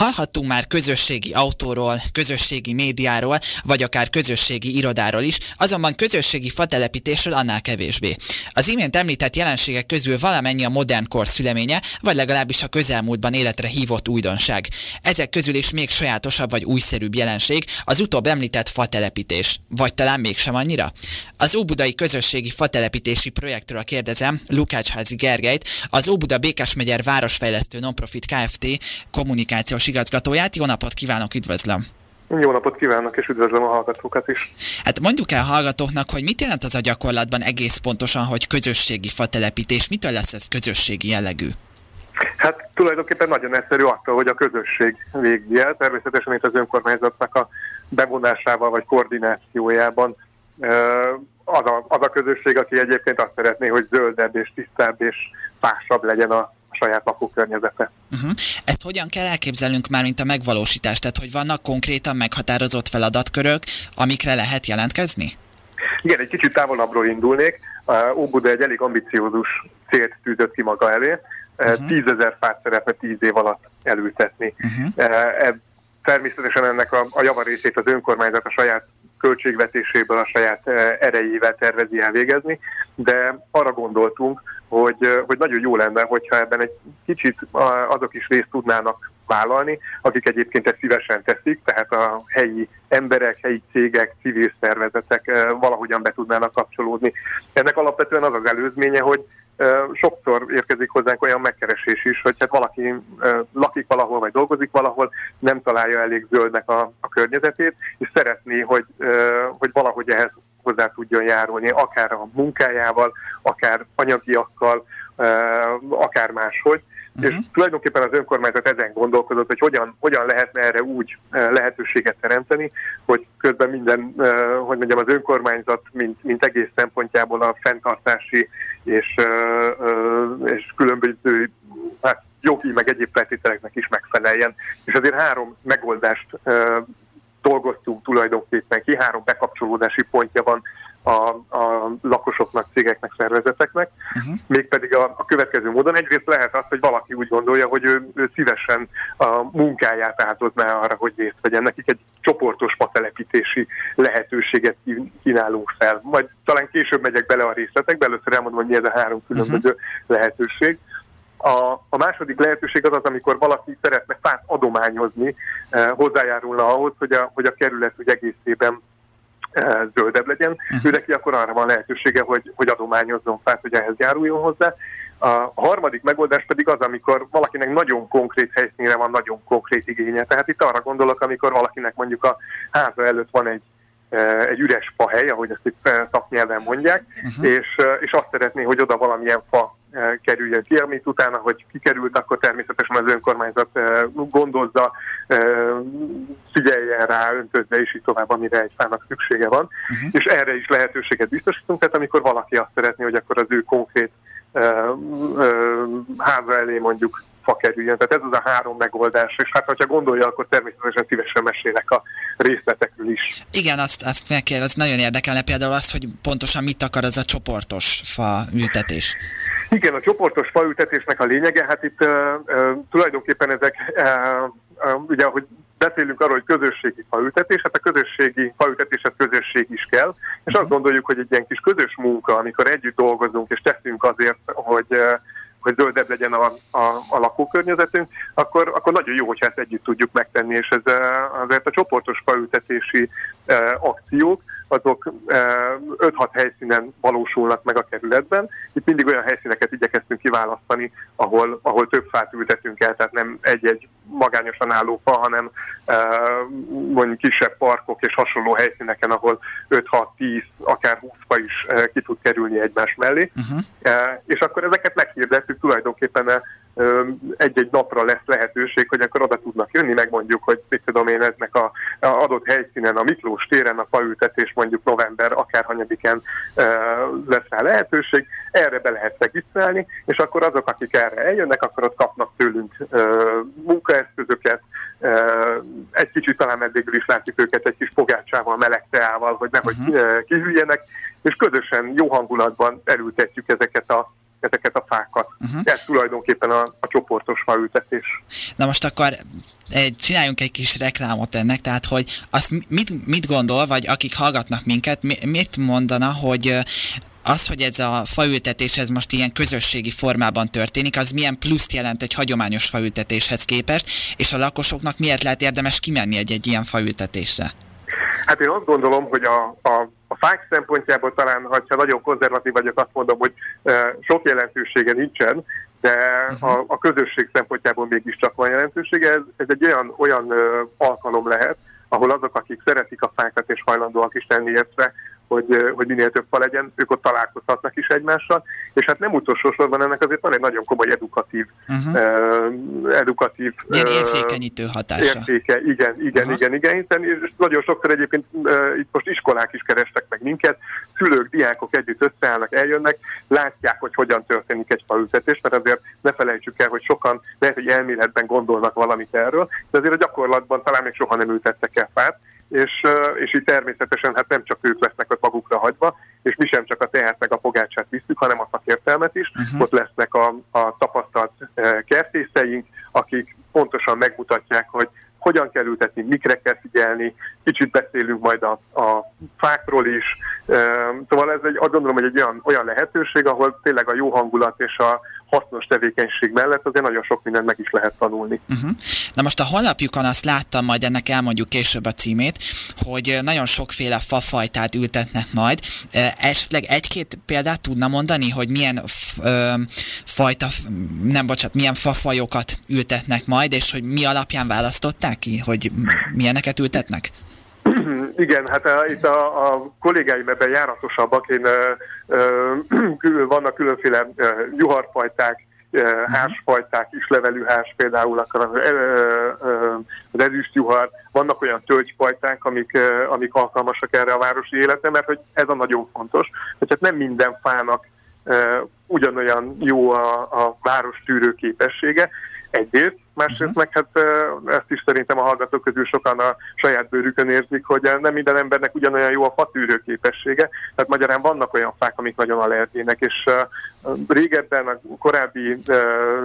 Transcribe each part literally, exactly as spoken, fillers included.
Hallhattunk már közösségi autóról, közösségi médiáról, vagy akár közösségi irodáról is, azonban közösségi fatelepítésről annál kevésbé. Az imént említett jelenségek közül valamennyi a modern kor szüleménye, vagy legalábbis a közelmúltban életre hívott újdonság. Ezek közül is még sajátosabb vagy újszerűbb jelenség az utóbb említett fatelepítés. Vagy talán mégsem annyira? Az óbudai közösségi fatelepítési projektről kérdezem Lukácsházi Gergelyt, az Óbuda Békásmegyer Városfejlesztő Nonprofit Kft. Kommunikációs igazgatóját. Jó napot kívánok, üdvözlöm! Jó napot kívánok, és üdvözlöm a hallgatókat is! Hát mondjuk el hallgatóknak, hogy mit jelent az a gyakorlatban egész pontosan, hogy közösségi fatelepítés, mitől lesz ez közösségi jellegű? Hát tulajdonképpen nagyon egyszerű attól, hogy a közösség végzi el, természetesen itt az önkormányzatnak a bevonásával vagy koordinációjában az a, az a közösség, aki egyébként azt szeretné, hogy zöldebb és tisztább és fásabb legyen a saját lakókörnyezete. Uh-huh. Ezt hogyan kell elképzelnünk már, mint a megvalósítást? Tehát, hogy vannak konkrétan meghatározott feladatkörök, amikre lehet jelentkezni? Igen, egy kicsit távolabbról indulnék. Óbuda egy elég ambiciózus célt tűzött ki maga elé. Uh-huh. Tízezer fát szeretne tíz év alatt elültetni. Uh-huh. Természetesen ennek a, a javarészét az önkormányzat a saját költségvetéséből, a saját erejével tervezi elvégezni, de arra gondoltunk, hogy, hogy nagyon jó lenne, hogyha ebben egy kicsit azok is részt tudnának vállalni, akik egyébként ezt szívesen teszik, tehát a helyi emberek, helyi cégek, civil szervezetek valahogyan be tudnának kapcsolódni. Ennek alapvetően az az előzménye, hogy sokszor érkezik hozzánk olyan megkeresés is, hogy hát valaki lakik valahol, vagy dolgozik valahol, nem találja elég zöldnek a, a környezetét, és szeretné, hogy, hogy valahogy ehhez hozzá tudjon járulni, akár a munkájával, akár anyagiakkal, akár máshogy. Uh-huh. És tulajdonképpen az önkormányzat ezen gondolkodott, hogy hogyan, hogyan lehetne erre úgy lehetőséget teremteni, hogy közben minden, hogy mondjam, az önkormányzat, mint, mint egész szempontjából a fenntartási és, és különböző hát, jogi, meg egyéb feltételeknek is megfeleljen. És azért három megoldást dolgoztunk tulajdonképpen ki, három bekapcsolódási pontja van a, a lakosoknak, cégeknek, szervezeteknek, uh-huh. mégpedig a, a következő módon. Egyrészt lehet az, hogy valaki úgy gondolja, hogy ő, ő szívesen a munkáját áldozná arra, hogy részt vegyen. Nekik egy csoportos fatelepítési lehetőséget kínálunk fel. Majd talán később megyek bele a részletekbe, először elmondom, hogy mi ez a három különböző uh-huh. lehetőség. A, a második lehetőség az az, amikor valaki szeretne fát adományozni, eh, hozzájárulna ahhoz, hogy a, hogy a kerület úgy egészében eh, zöldebb legyen. Uh-huh. Ő neki akkor arra van lehetősége, hogy, hogy adományozzon fát, hogy ehhez járuljon hozzá. A harmadik megoldás pedig az, amikor valakinek nagyon konkrét helyszínre van nagyon konkrét igénye. Tehát itt arra gondolok, amikor valakinek mondjuk a háza előtt van egy egy üres fahely, ahogy ezt itt szaknyelven mondják, uh-huh. és, és azt szeretné, hogy oda valamilyen fa kerüljön ki, amit utána, hogy kikerült, akkor természetesen az önkormányzat gondozza, figyeljen rá, öntözze, és így tovább, amire egy fának szüksége van. Uh-huh. És erre is lehetőséget biztosítunk, tehát amikor valaki azt szeretné, hogy akkor az ő konkrét háza elé mondjuk fa kerüljön. Tehát ez az a három megoldás, és hát, hogyha gondolja, akkor természetesen szívesen mesélek a részletekről is. Igen, azt, azt megkérdez, nagyon érdekelne például azt, hogy pontosan mit akar az a csoportos fa ültetés. Igen, a csoportos faültetésnek a lényege, hát itt uh, uh, tulajdonképpen ezek, uh, uh, ugye, ahogy beszélünk arról, hogy közösségi faültetés, hát a közösségi faültetéshez közösség is kell, és azt gondoljuk, hogy egy ilyen kis közös munka, amikor együtt dolgozunk és teszünk azért, hogy uh, hogy zöldebb legyen a, a, a lakókörnyezetünk, akkor, akkor nagyon jó, hogyha ezt együtt tudjuk megtenni, és ez azért a csoportos faültetési e, akciók, azok e, öt-hat helyszínen valósulnak meg a kerületben. Itt mindig olyan helyszíneket igyekeztünk kiválasztani, ahol, ahol több fát ültetünk el, tehát nem egy-egy magányosan álló fa, hanem e, mondjuk kisebb parkok és hasonló helyszíneken, ahol öt-hat-tíz, akár húsz fa is e, ki tud kerülni egymás mellé. Uh-huh. E, és akkor ezeket meghirdettük, tulajdonképpen egy-egy napra lesz lehetőség, hogy akkor oda tudnak jönni, megmondjuk, hogy mit tudom én, eznek a, a adott helyszínen, a Miklós téren a faültetés mondjuk november akárhanyadikán e, lesz rá lehetőség, erre be lehet regisztrálni, és akkor azok, akik erre eljönnek, akkor ott kapnak tőlünk e, munkaeszközöket, e, egy kicsit talán eddig is látjuk őket egy kis pogácsával, meleg teával, hogy nehogy uh-huh. kihűljenek, és közösen jó hangulatban elültetjük ezeket a ezeket a fákat. Uh-huh. Ez tulajdonképpen a, a csoportos faültetés. Na most akkor csináljunk egy kis reklámot ennek, tehát hogy azt mit, mit gondol, vagy akik hallgatnak minket, mit mondana, hogy az, hogy ez a faültetés ez most ilyen közösségi formában történik, az milyen pluszt jelent egy hagyományos faültetéshez képest, és a lakosoknak miért lehet érdemes kimenni egy-egy ilyen faültetésre? Hát én azt gondolom, hogy a, a, a fák szempontjából talán, ha nagyon konzervatív vagyok, azt mondom, hogy e, sok jelentősége nincsen, de uh-huh. a, a közösség szempontjából mégiscsak van jelentősége. Ez, ez egy olyan, olyan ö, alkalom lehet, ahol azok, akik szeretik a fákat és hajlandóak is tenni érte, hogy, hogy minél több fa legyen, ők ott találkozhatnak is egymással, és hát nem utolsó sorban ennek azért van egy nagyon komoly edukatív, uh-huh. uh, edukatív ilyen érzékenyítő hatása. Értéke, igen, igen, uh-huh. igen, igen, igen, és nagyon sokszor egyébként uh, itt most iskolák is kerestek meg minket, szülők, diákok együtt összeállnak, eljönnek, látják, hogy hogyan történik egy faültetés, mert azért ne felejtsük el, hogy sokan lehet, hogy elméletben gondolnak valamit erről, de azért a gyakorlatban talán még soha nem ültettek el fát, És, és így természetesen hát nem csak ők lesznek ott magukra hagyva, és mi sem csak a tehet meg a pogácsát visszük, hanem a szakértelmet is. Uh-huh. Ott lesznek a, a tapasztalt kertészeink, akik pontosan megmutatják, hogy hogyan kell ültetni, mikre kell figyelni, kicsit beszélünk majd a, a fákról is. Szóval ez egy, azt gondolom, hogy egy olyan, olyan lehetőség, ahol tényleg a jó hangulat és a hasznos tevékenység mellett azért nagyon sok mindent meg is lehet tanulni. Uh-huh. Na most a honlapjukon azt láttam, majd ennek elmondjuk később a címét, hogy nagyon sokféle fafajtát ültetnek majd. Esetleg egy-két példát tudna mondani, hogy milyen f- ö, fajta, nem bocsánat, milyen fafajokat ültetnek majd, és hogy mi alapján választották ki, hogy milyeneket ültetnek? Igen, hát a, itt a, a kollégáim ebben járatosabbak, én, ö, ö, vannak különféle ö, juharfajták, ö, házfajták, islevelű ház például, akkor az, ö, ö, az ezüstjuhar, vannak olyan tölgyfajták, amik, ö, amik alkalmasak erre a városi életre, mert hogy ez a nagyon fontos, hogy hát nem minden fának ö, ugyanolyan jó a, a város tűrő képessége, egyrészt, másrészt uh-huh. meg hát ezt is szerintem a hallgatók közül sokan a saját bőrükön érzik, hogy nem minden embernek ugyanolyan jó a fatűrő képessége. Tehát magyarán vannak olyan fák, amik nagyon allergének, és uh, régebben, a korábbi uh,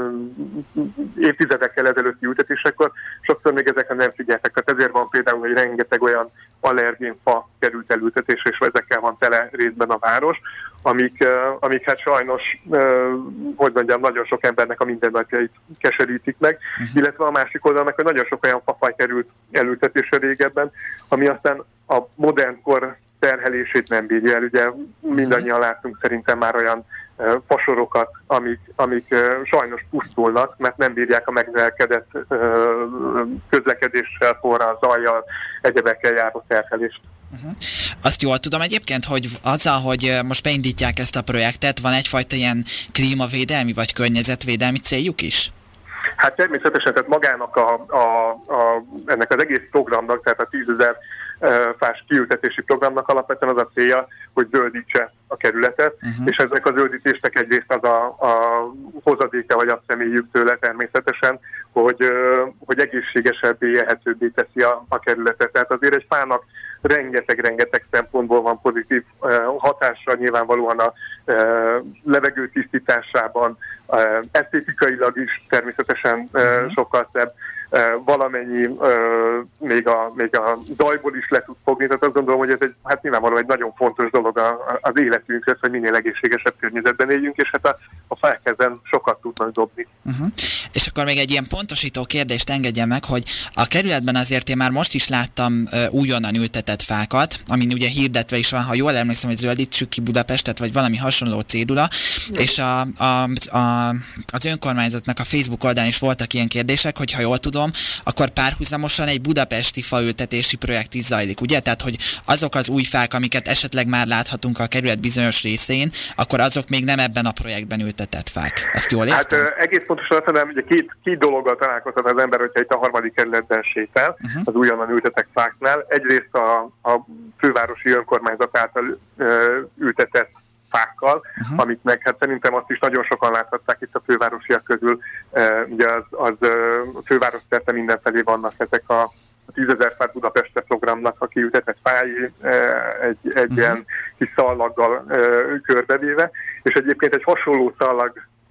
évtizedekkel ezelőtti ültetésekkor sokszor még ezekre nem figyeltek. Tehát ezért van például, hogy rengeteg olyan allergén fa került elültetésre, és ezekkel van tele részben a város, amik, uh, amik hát sajnos, uh, hogy mondjam, nagyon sok embernek a mindennapjait keserítik meg, uh-huh. illetve a másik oldalnak, hogy nagyon sok olyan fafaj került elültetésre régebben, ami aztán a modern kor terhelését nem bírja el. Ugye mindannyian láttunk szerintem már olyan uh, fasorokat, amik, amik uh, sajnos pusztulnak, mert nem bírják a megnövekedett uh, közlekedéssel, forral, zajjal, egyebekkel járó terhelést. Uh-huh. Azt jól tudom egyébként, hogy azzal, hogy most beindítják ezt a projektet, van egyfajta ilyen klímavédelmi vagy környezetvédelmi céljuk is? Hát természetesen, tehát magának a, a, a, ennek az egész programnak, tehát a tízezer fás kiültetési programnak alapvetően az a célja, hogy zöldítse a kerületet, uh-huh. és ezek a zöldítésnek egyrészt az a, a hozadéka, vagy azt reméljük tőle természetesen, hogy, hogy egészségesebbé, élhetőbbé teszi a, a kerületet. Tehát azért egy fának rengeteg-rengeteg szempontból van pozitív hatása, nyilvánvalóan a levegő tisztításában, esztétikailag is természetesen uh-huh. sokkal szebb, valamennyi még a, még a zajból is le tud fogni, tehát azt gondolom, hogy ez egy, hát nyilvánvalóan egy nagyon fontos dolog a, az életünkhez, hogy minél egészségesebb környezetben éljünk, és hát a, a fák ezen sokat tudnak dobni. Uh-huh. És akkor még egy ilyen pontosító kérdést engedjen meg, hogy a kerületben azért én már most is láttam uh, újonnan ültetett fákat, amin ugye hirdetve is van, ha jól emlékszem, hogy zöldítsük ki Budapestet, vagy valami hasonló cédula, uh-huh. és a, a, a, az önkormányzatnak a Facebook oldalán is voltak ilyen kérdések, hogy ha jól tudom, akkor párhuzamosan egy budapesti faültetési projekt is zajlik, ugye? Tehát, hogy azok az új fák, amiket esetleg már láthatunk a kerület bizonyos részén, akkor azok még nem ebben a projektben ültetett fák. Ezt jól értem? Hát egész pontosan azt mondom, hogy két, két dologgal találkozhat az ember, hogyha itt a harmadik kerületben sétál, uh-huh. az újonnan ültetett fáknál. Egyrészt a, a fővárosi önkormányzat által ö, ültetett fákkal, uh-huh. amiknek hát szerintem azt is nagyon sokan láthatták itt a fővárosiak közül. Uh, ugye az, az uh, főváros szerte mindenfelé vannak ezek a, a tízezer fát Budapestre programnak a kiültetett fái, uh, egy, egy uh-huh. ilyen kis szallaggal uh, körbevéve, és egyébként egy hasonló szallag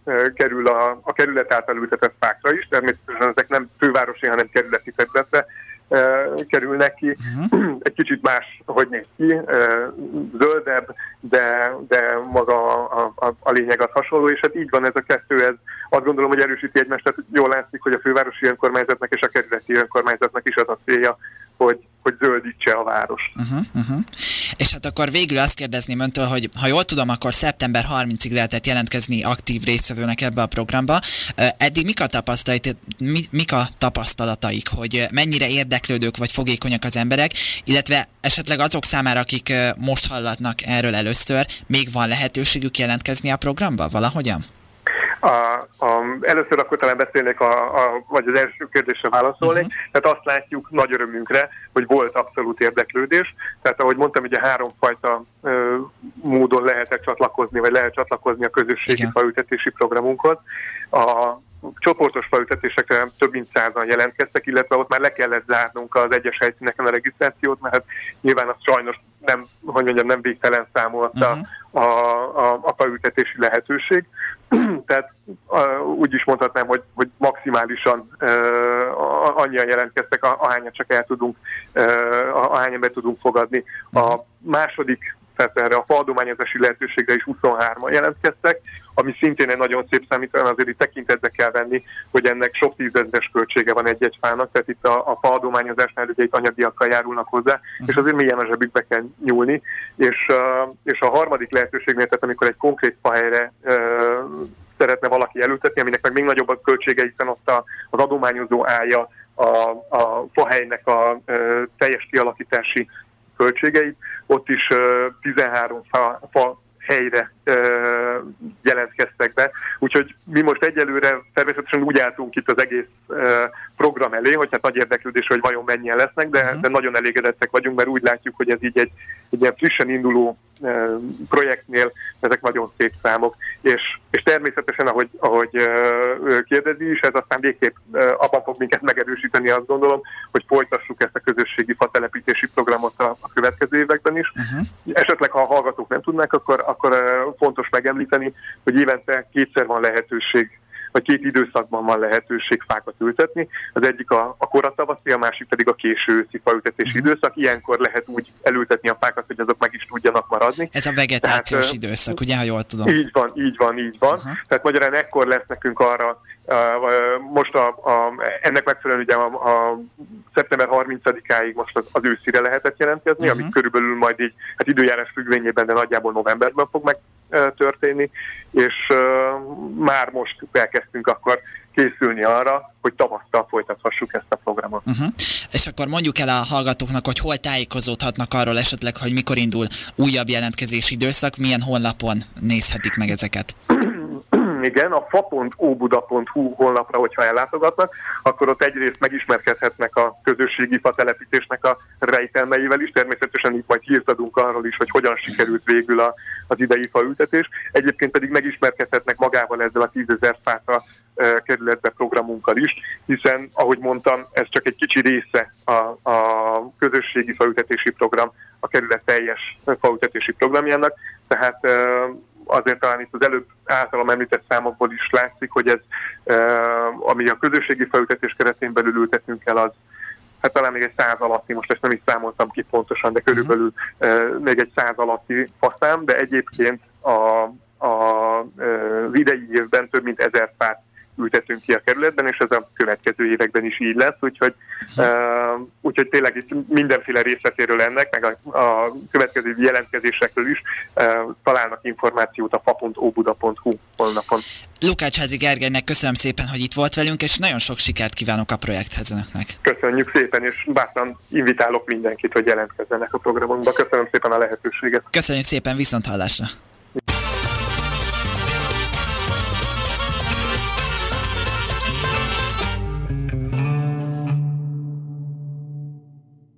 kerül a, a kerület által ültetett fákra is, természetesen ezek nem fővárosi, hanem kerületi területre kerülnek ki. Uh-huh. Egy kicsit más, hogy néz ki, zöldebb, de, de maga a, a, a lényeg az hasonló, és hát így van ez a kettő, ez azt gondolom, hogy erősíti egymást, tehát jól látszik, hogy a fővárosi önkormányzatnak és a kerületi önkormányzatnak is az a célja, hogy, hogy zöldítse a város. Uh-huh, uh-huh. És hát akkor végül azt kérdezném öntől, hogy ha jól tudom, akkor szeptember harmincadikáig lehetett jelentkezni aktív résztvevőnek ebbe a programba. Eddig mik a, mi, mik a tapasztalataik, hogy mennyire érdeklődők vagy fogékonyak az emberek, illetve esetleg azok számára, akik most hallatnak erről először, még van lehetőségük jelentkezni a programba valahogyan? A, a, először akkor talán beszélnék, a, a, vagy az első kérdésre válaszolnék. Uh-huh. Tehát azt látjuk nagy örömünkre, hogy volt abszolút érdeklődés. Tehát ahogy mondtam, ugye háromfajta ö, módon lehetett csatlakozni, vagy lehet csatlakozni a közösségi Igen. faültetési programunkhoz. A csoportos faültetésekre több mint százan jelentkeztek, illetve ott már le kellett zárnunk az egyes helyszíneken a regisztrációt, mert hát nyilván az sajnos nem, hogy mondjam, nem végtelen számolt uh-huh. a, a, a faültetési lehetőség. Tehát uh, úgy is mondhatnám, hogy, hogy maximálisan uh, annyian jelentkeztek, ahányan csak el tudunk, uh, ahányan be tudunk fogadni. A második, tehát erre a faadományozási lehetőségre is huszonhárman jelentkeztek, ami szintén egy nagyon szép számítani, azért itt tekintetbe kell venni, hogy ennek sok tízezres költsége van egy-egy fának, tehát itt a, a faadományozásnál ugye itt anyagiakkal járulnak hozzá, uh-huh. és azért mélyen a zsebükbe kell nyúlni, és, uh, és a harmadik lehetőségnél, tehát amikor egy konkrét fahelyre uh, szeretne valaki elültetni, aminek meg még nagyobb a költsége, hiszen ott a, az adományozó állja a, a fahelynek a uh, teljes kialakítási költségeit, ott is uh, tizenhárom fa, fa helyre ö, jelentkeztek be. Úgyhogy mi most egyelőre természetesen úgy álltunk itt az egész ö, program elé, hogy hát nagy érdeklődés, hogy vajon mennyien lesznek, de, uh-huh. de nagyon elégedettek vagyunk, mert úgy látjuk, hogy ez így egy, egy ilyen frissen induló ö, projektnél ezek nagyon szép számok. És, és természetesen, ahogy, ahogy ö, kérdezi is, ez aztán végképp ö, abban fog minket megerősíteni, azt gondolom, hogy folytassuk ezt a közösségi fatelepítési programot a, a következő években is. Uh-huh. Esetleg, ha a hallgatók nem tudnák, akkor, akkor ö, fontos megemlíteni, hogy évente kétszer van lehetőség, vagy két időszakban van lehetőség fákat ültetni. Az egyik a, a koratavaszi, a másik pedig a késő őszi faültetési uh-huh. időszak. Ilyenkor lehet úgy elültetni a fákat, hogy azok meg is tudjanak maradni. Ez a vegetációs Tehát, időszak, ugye, ha jól tudom? Így van, így van, így van. Uh-huh. Tehát magyarán ekkor lesz nekünk arra, Uh, most a, a, ennek megfelelően ugye a, a szeptember harmincadikáig most az, az őszire lehetett jelentkezni, uh-huh. ami körülbelül majd így, hát időjárás függvényében, de nagyjából novemberben fog megtörténni, uh, és uh, már most elkezdtünk akkor készülni arra, hogy tavasztal folytathassuk ezt a programot. Uh-huh. És akkor mondjuk el a hallgatóknak, hogy hol tájékozódhatnak arról esetleg, hogy mikor indul újabb jelentkezési időszak, milyen honlapon nézhetik meg ezeket? Igen, a fa pont óbuda pont hu honlapra, hogyha ellátogatnak, akkor ott egyrészt megismerkedhetnek a közösségi fa telepítésnek a rejtelmeivel is, természetesen itt majd hírt adunk arról is, hogy hogyan sikerült végül a, az idei faültetés. Egyébként pedig megismerkedhetnek magával ezzel a tízezer fátra e, kerületbe programunkkal is, hiszen, ahogy mondtam, ez csak egy kicsi része a, a közösségi faültetési program, a kerület teljes faültetési programjának, tehát e, azért talán itt az előbb általam említett számokból is látszik, hogy ez, ami a közösségi faültetés keretén belül ültetünk el, az hát talán még egy száz alatti, most ezt nem is számoltam ki pontosan, de körülbelül uh, még egy száz alatti faszám, de egyébként a, a, az idei évben több mint ezer fát ültetünk ki a kerületben, és ez a következő években is így lesz, úgyhogy, uh, úgyhogy tényleg itt mindenféle részletéről ennek, meg a, a következő jelentkezésekről is uh, találnak információt a fa pont óbuda pont hu honlapon. Lukácsházi Gergelynek köszönöm szépen, hogy itt volt velünk, és nagyon sok sikert kívánok a projekthez önöknek. Köszönjük szépen, és bátran invitálok mindenkit, hogy jelentkezzenek a programunkba. Köszönöm szépen a lehetőséget. Köszönjük szépen, viszonthallásra!